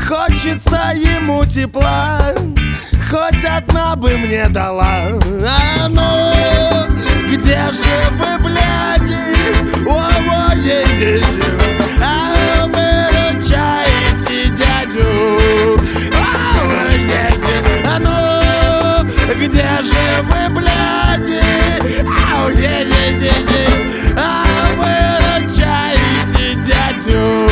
Хочется ему тепла, хоть одна бы мне дала. А ну, где же вы, бляди? А выручаете дядю. А ну, где же вы, бляди? А выручаете дядю.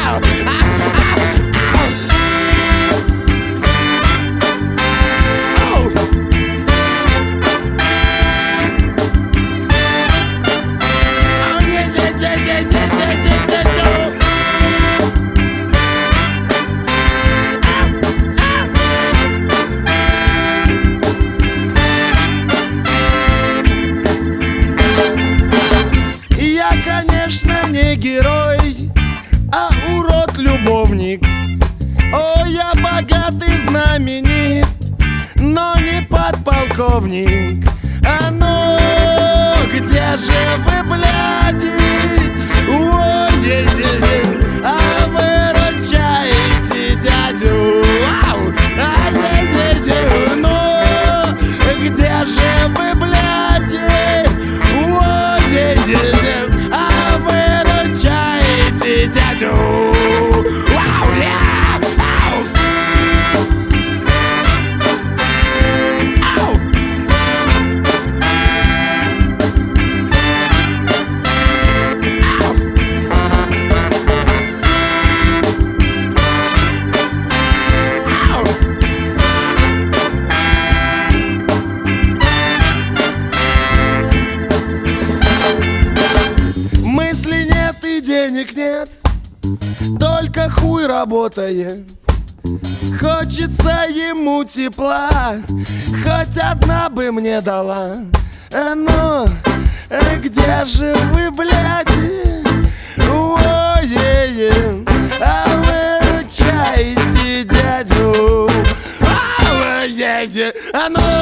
Я, конечно, не герой, а урод-любовник. О, я богатый, знаменит, но не подполковник. А ну, где же вы, бляди? А выручаете дядю. Ну, где же вы, бляди? А выручаете дядю. Мысли нет и денег нет, только хуй работает. Хочется ему тепла, хоть одна бы мне дала. А ну, где же вы, бляди? А выручаете дядю. А ну,